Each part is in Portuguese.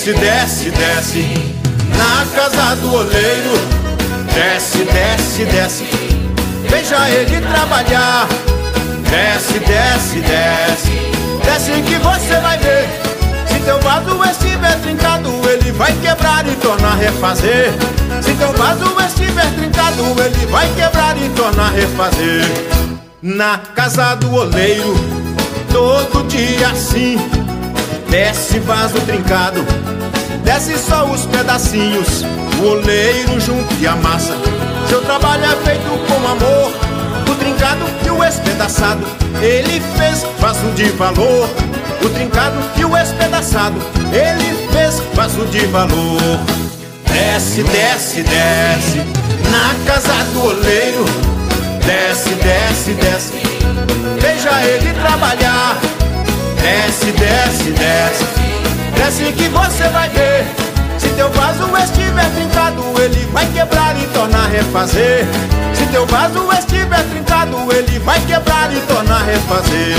Desce, desce, desce na casa do oleiro. Desce, desce, desce, veja ele trabalhar. Desce, desce, desce, desce que você vai ver. Se teu vaso estiver trincado, ele vai quebrar e tornar a refazer. Se teu vaso estiver trincado, ele vai quebrar e tornar a refazer. Na casa do oleiro, todo dia assim, desce vaso trincado, desce só os pedacinhos. O oleiro junta e amassa, seu trabalho é feito com amor. O trincado e o espedaçado, ele fez vaso de valor. O trincado e o espedaçado, ele fez vaso de valor. Desce, desce, desce na casa do oleiro. Desce, desce, desce, veja ele trabalhar. Desce, desce, desce, desce que você vai ver. Se teu vaso estiver trincado, ele vai quebrar e tornar a refazer. Se teu vaso estiver trincado, ele vai quebrar e tornar a refazer.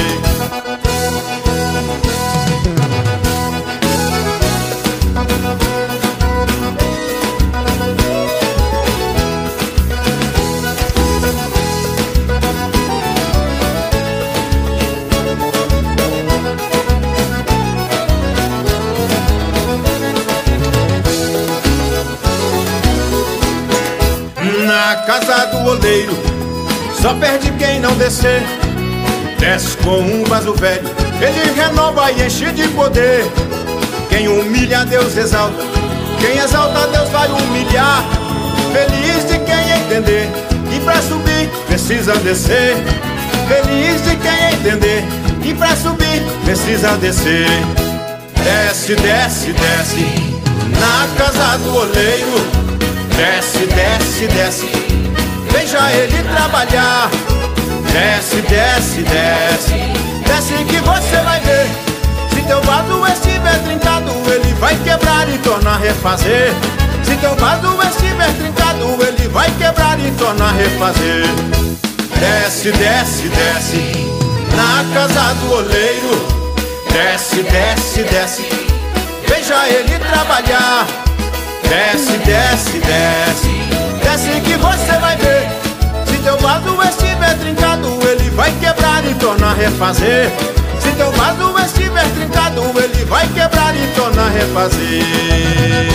Na casa do oleiro, só perde quem não descer. Desce com um vaso velho, ele renova e enche de poder. Quem humilha, Deus exalta. Quem exalta, Deus vai humilhar. Feliz de quem entender que pra subir precisa descer. Feliz de quem entender que pra subir precisa descer. Desce, desce, desce na casa do oleiro. Desce, desce, desce, veja ele trabalhar. Desce, desce, desce, desce que você vai ver. Se teu vaso estiver trincado, ele vai quebrar e tornar a refazer. Se teu vaso estiver trincado, ele vai quebrar e tornar a refazer. Desce, desce, desce na casa do oleiro. Desce, desce, desce, veja ele trabalhar. Desce, desce, desce, desce que você vai ver. Se teu vaso estiver trincado, ele vai quebrar e tornar a refazer. Se teu vaso estiver trincado, ele vai quebrar e tornar a refazer.